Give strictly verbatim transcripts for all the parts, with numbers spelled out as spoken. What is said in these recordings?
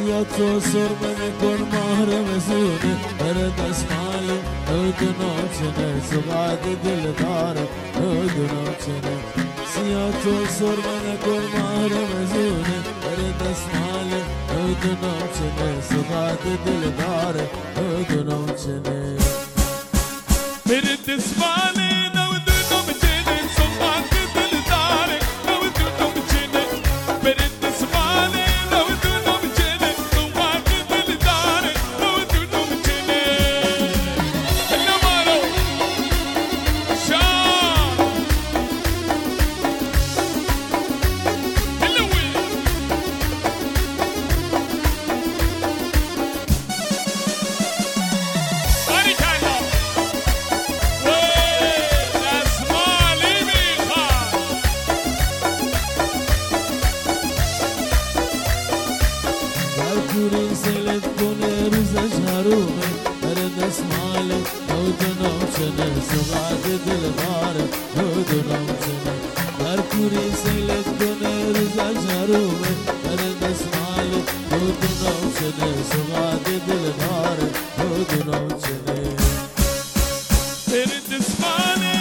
یا تو سرمه کن محرم زونه بر دستمالی دونم چنه سواد دل داره دونم چنه سیا تو سرمه کن محرم زونه بر دستمالی دونم چنه سواد دل داره دونم چنه بر دستمالی Kurin selet kone ruza jarume Her desmale Odunam çene Sugat dilbare Odunam çene Her kurin selet kone ruza jarume Her desmale Odunam çene Sugat dilbare Odunam çene Her desmale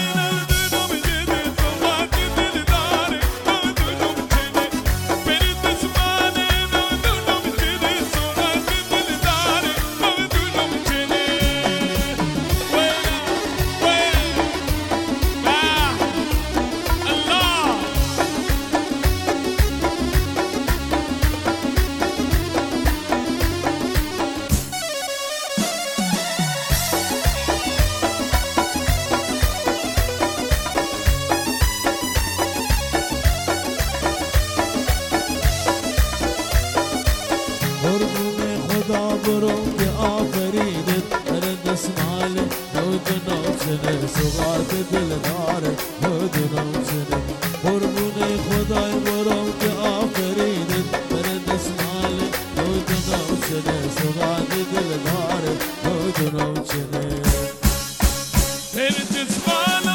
برم که آفریدت بر دستماله دونم چنه سواد دل داره دونم چنه قربون خدای برم که آفریدت بر دستماله دونم چنه سواد دل داره دونم چنه بر دستماله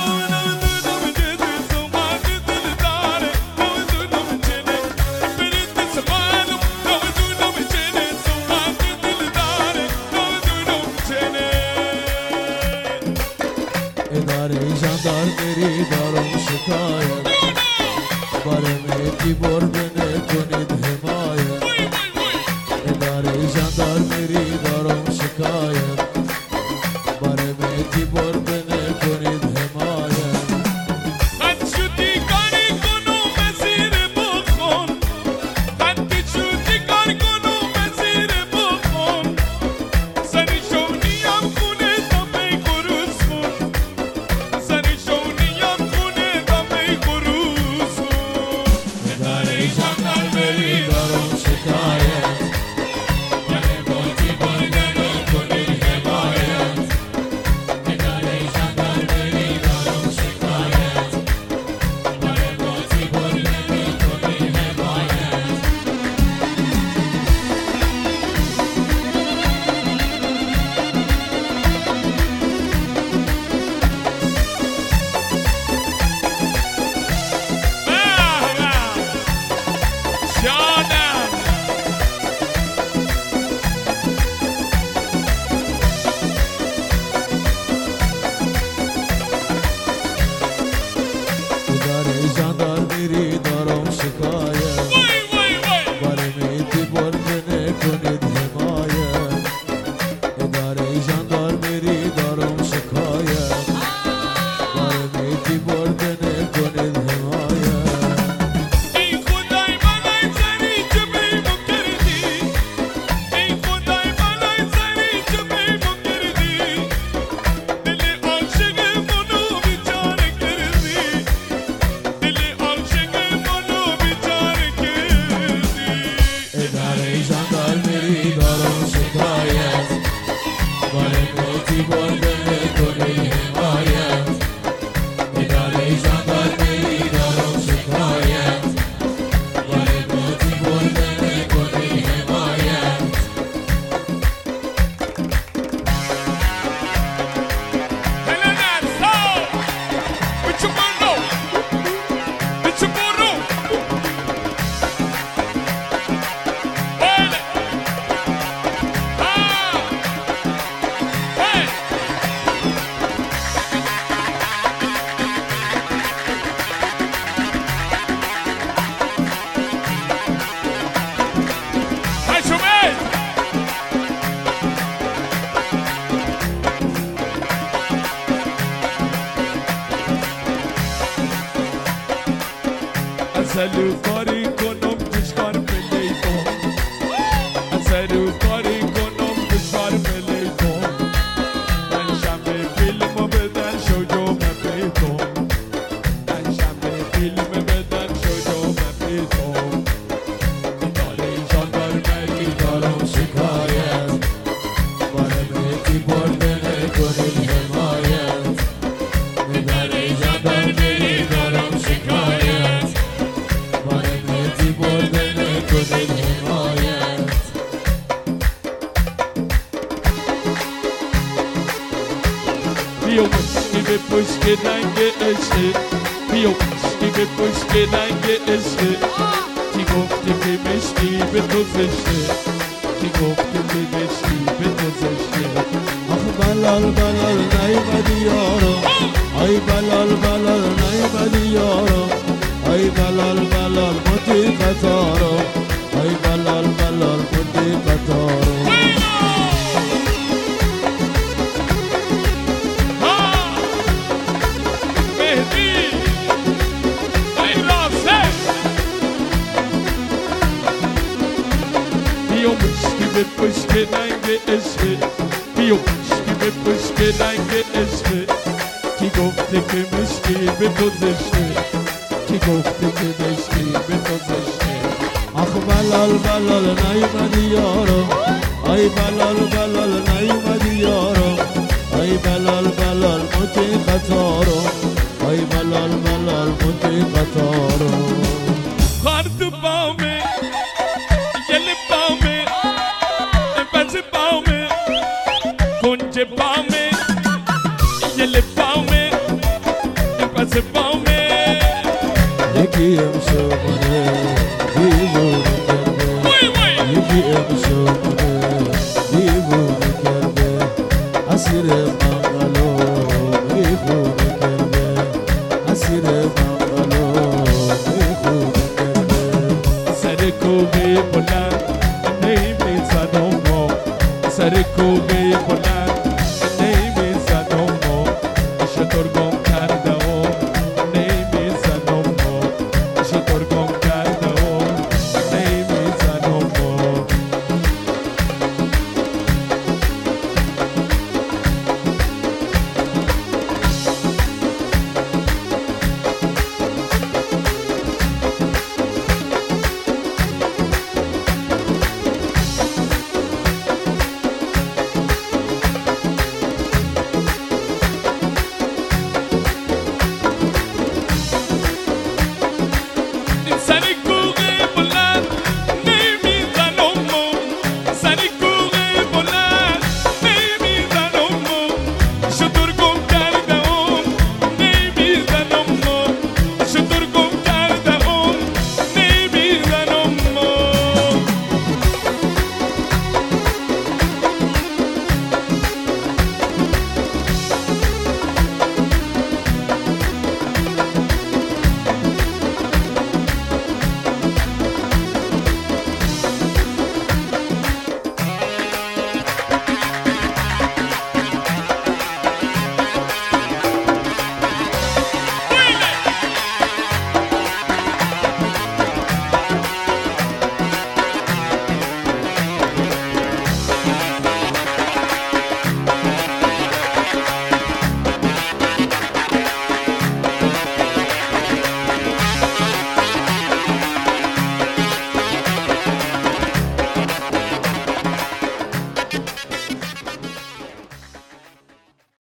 jandarmeri daram şikayet Baremeti borbene konid himayet İdare jandarmeri daram şikayet Baremeti borbene konid himayet Ben şuti kari konu mezire bokon Ben de şuti kari konu mezire bokon Seni şovniyam kune tabi kuruzun jandarmeri daram şikayet Baremeti borbene konid himayet İdare jandarmeri daram şikayet Baremeti borbene konid himayet Ey Khuday bana seni cübey mukerdi Ey Khuday bana seni cübey mukerdi Dili aşığı bunu biçare kerdi Dili aşığı bunu biçare اصلو کاری کنم دشکار پلیتون اصلو کاری کنم دشکار پلیتون من شمه فیلم بدن شجو مپیتون من شمه فیلم بدن شجو مپیتون داری جاندارمه دارم شکایت بارمه کی برده نکنی حمایت داری جاندارمه دارم شکایت بارمه کی برده نکنی حمایت بیا مشکی به پشت رنگ عشق بیا مشکی به پشت رنگ عشق کی گفته که مشکی به تو زشته کی گفته که مشکی به تو زشته آخ بلال بلال نیومدی یارم ای بلال بلال نیومدی یارم ای بلال بلال متی قطارم ای بلال بلال متی قطارم بیا مشکی به پشت رنگ عشق بیا مشکی به پشت رنگ عشق کی گفته که مشکی به تو زشته کی گفته که مشکی به تو زشته آخ بلال بلال نیومدی یارم ای بلال بلال نیومدی یارم ای بلال بلال متی قطارم ای بلال بلال متی قطارم خار تو پاومه یل پاومه بز پاومه کنج پاومه یل پاومه بز پاومه یکی امشو منه دیوونه کرده یکی امشو منه دیوونه کرده اسیر منقلو میخونه کرده اسیر منقلو میخونه کرده سر کوبه بلند نمیزنم سر کوبه بلند